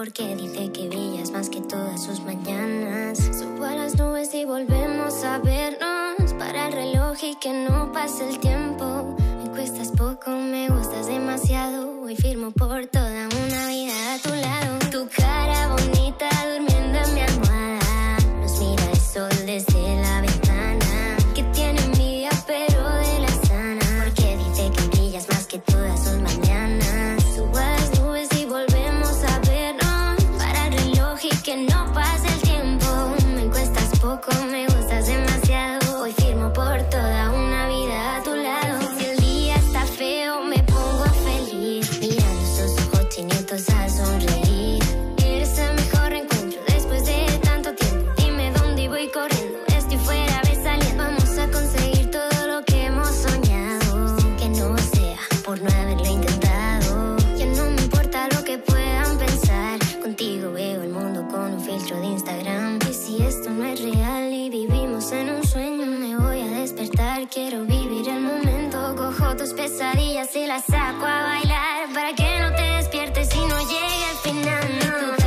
porque dice que brillas más que todas sus mañanas. Subo a las nubes y volvemos a vernos. Para el reloj y que no pase el tiempo. Me cuestas poco, me gustas demasiado. Hoy firmo por toda una vida a tu lado. Tu cara bonita durmiendo en mi almohada. Nos mira el sol desde la ventana. Que tiene envidia pero de la sana. Porque dice que brillas más que todas sus mañanas. Subo a las nubes y volvemos a vernos. Para el reloj y que no pase el tiempo. Me cuestas poco, me gustas demasiado. Hoy firmo por toda una vida a tu lado. Si el día está feo me pongo feliz. Mirando esos ojos chinitos al sonreír. Eres el mejor encuentro después de tanto tiempo. Dime dónde voy corriendo, estoy fuera, ves saliendo. Vamos a conseguir todo lo que hemos soñado. Que no sea por no haberlo intentado. Ya no me importa lo que puedan pensar. Contigo veo el mundo con un filtro de Instagram. Y si esto no es real y vivimos en un sueño, me voy a despertar, quiero vivir el momento. Cojo tus pesadillas y las saco a bailar. Para que no te despiertes y no llegue el final, no.